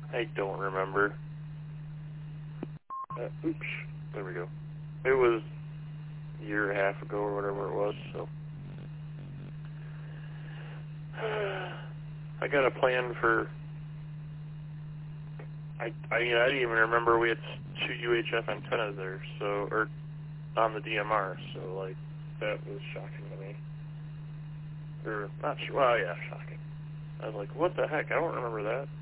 I don't remember. Oops, there we go. It was a year and a half ago or whatever it was, so. I got a plan for, I didn't even remember we had 2 UHF antennas there, so, or on the DMR, so, like, that was shocking to me. Or, not sure, well, yeah, shocking. I was like, what the heck, I don't remember that.